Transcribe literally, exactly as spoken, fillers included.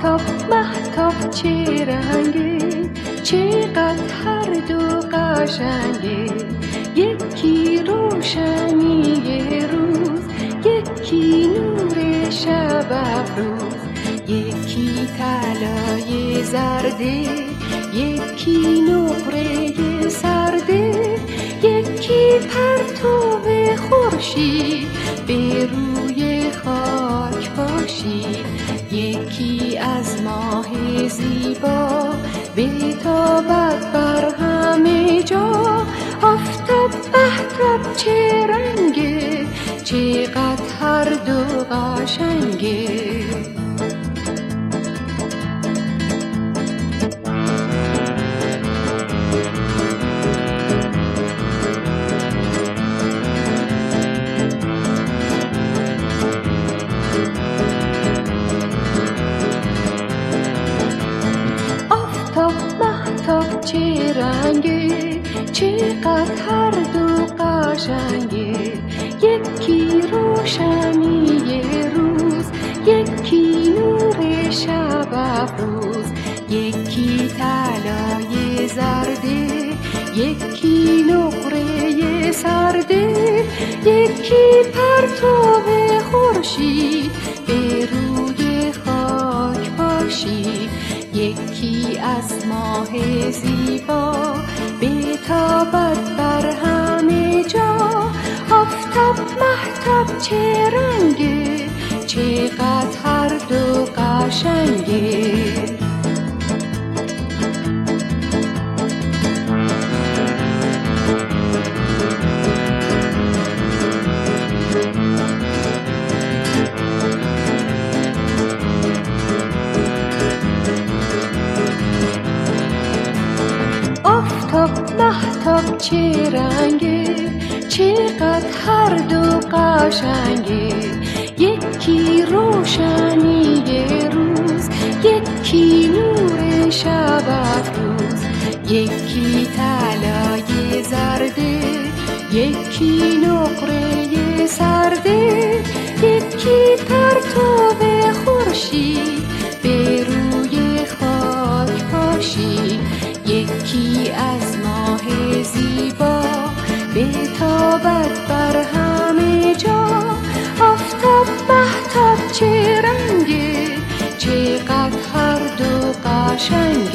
آفتاب مهتاب چه رنگه، چقدر هر دو قشنگه. یکی روشنی روز، یکی نور شب افروز. یکی طلای زرده، یکی نقره سرده. یکی پرتو خورشید به روی خاک باشید. یکی از ماه زیبا بتابد بر همه جا. آفتاب مهتاب چه رنگه، چقدر هر دو قشنگه. مهتاب چه رنگه، چقدر هر دو قشنگه. یکی روشنی روز، یکی نور شب افروز. یکی طلای زرده، یکی نقره سرده. یکی پرتو خورشید به روی خاک باشید. یکی از ماه زیبا بتابد بر همه جا. آفتاب مهتاب چه رنگه، چقدر هر دو قشنگه. آفتاب مهتاب چه رنگه، چقدر هر دو قشنگه. یکی روشنی روز، یکی نور شب افروز. یکی طلای زرده، یکی نقره سرده. یکی پرتو خورشید به روی خاک باشید. یکی از ماه زیبا بتابد بر همه جا. آفتاب مهتاب چه رنگه، چقدر هر دو قشنگه.